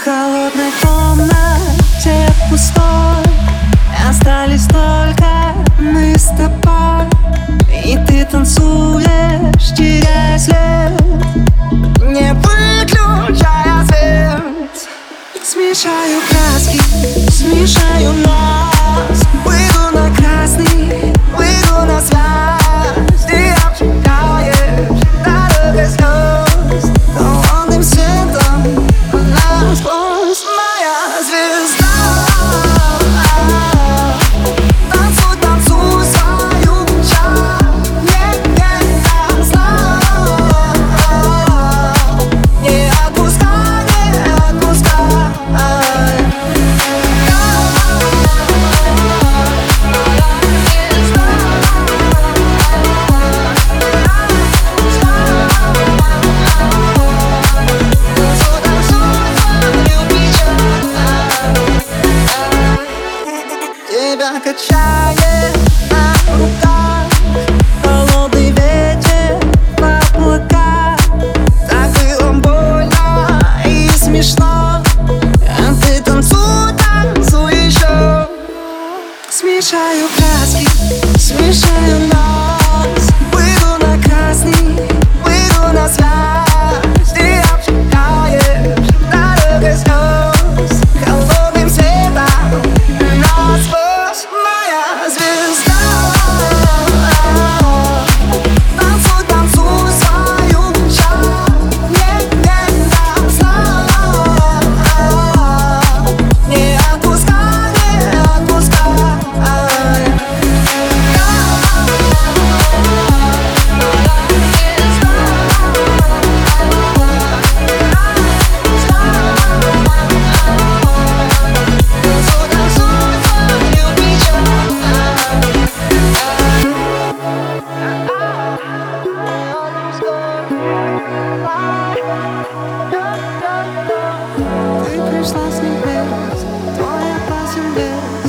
холодной комнате пустой остались только мы с тобой. И ты танцуешь, теряя след, не выключая свет. Смешаю краски, смешаю нас, выйду на красный, выйду на связь. Ты обжигаешь дорогой звезд, холодным светом насквозь моя звезда. Танцуй, танцуй свою печаль, не оставь, не отпускай, не отпускай. Тебя качает на руках холодный ветер в облаках. Так было больно и смешно, а ты танцуй, танцуй еще. Смешаю краски, смешаю нас, выйду на красный, выйду на связь. Ты обжигаешь дорогой звезд, холодным светом насквозь моя звезда. Танцуй, танцуй свою печаль, не оставь, не отпускай, не отпускай. Ты пришла с небес, твоя по земле.